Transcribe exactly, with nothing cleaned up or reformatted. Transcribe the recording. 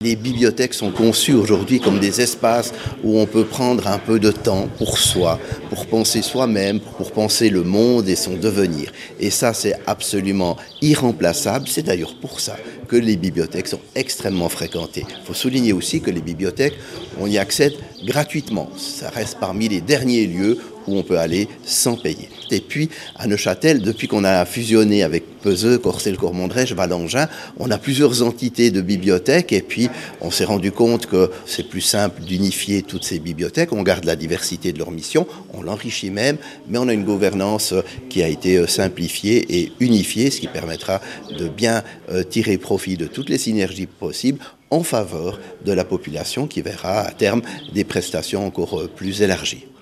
Les bibliothèques sont conçues aujourd'hui comme des espaces où on peut prendre un peu de temps pour soi, pour penser soi-même, pour penser le monde et son devenir. Et ça, c'est absolument irremplaçable. C'est d'ailleurs pour ça que les bibliothèques sont extrêmement fréquentées. Il faut souligner aussi que les bibliothèques, on y accède gratuitement. Ça reste parmi les derniers lieux où on peut aller sans payer. Et puis, à Neuchâtel, depuis qu'on a fusionné avec Peseux, Corcelles, Cormondrèche, Valangin, on a plusieurs entités de bibliothèques et puis on s'est rendu compte que c'est plus simple d'unifier toutes ces bibliothèques. On garde la diversité de leur mission, on l'enrichit même, mais on a une gouvernance qui a été simplifiée et unifiée, ce qui permettra de bien tirer profit de toutes les synergies possibles en faveur de la population qui verra à terme des prestations encore plus élargies.